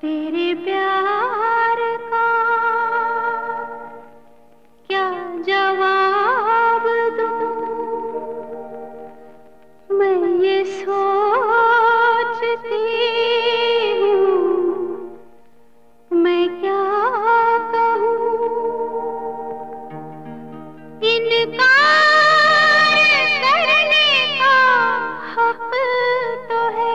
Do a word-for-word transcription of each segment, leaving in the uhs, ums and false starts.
तेरे प्यार का क्या जवाब दूं? मैं ये सोचती हूँ, मैं क्या कहूँ? इनकार करने का हक तो है,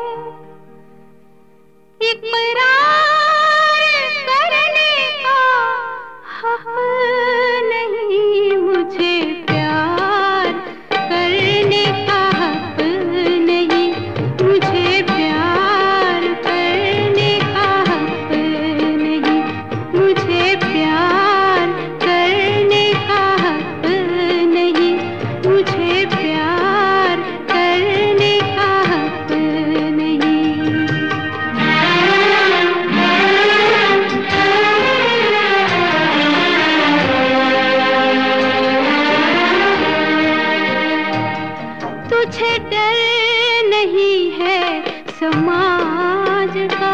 इकरार करने का हक नहीं। मुझे प्यार करने का हक नहीं, मुझे प्यार करने का हक नहीं, मुझे प्यार करने का हक नहीं, मुझे प्यार करने का हक नहीं। तुझे डर नहीं है समाज का,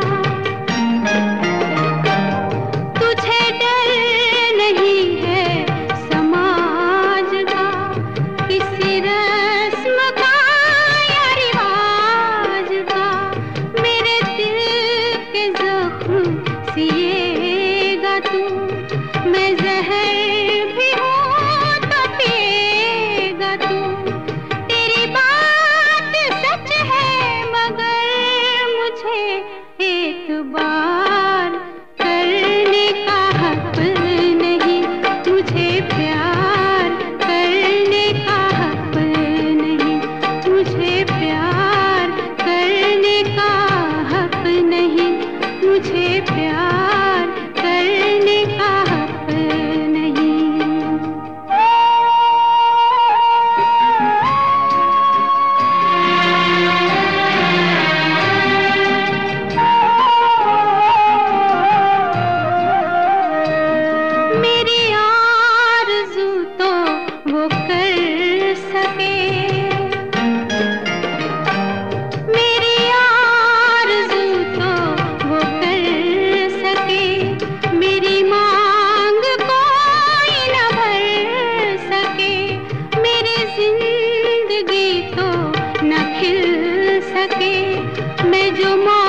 तुझे डर नहीं है समाज का, किसी रस्म का या रिवाज का। मेरे दिल के ज़ख्म सिएगा तू, मैं जहर भी हूँ तो पिएगा तू। तेरी बात सच है मगर मुझे एक बार करने का हक नहीं, मुझे प्यार करने का हक नहीं, मुझे प्यार करने का हक नहीं, मुझे प्यार करने का हक नहीं। मेरी आरज़ू तो वो कर सके, मेरी आरज़ू तो वो कर सके, मेरी मांग कोई न भर सके, मेरी जिंदगी तो न खिल सके। मैं जो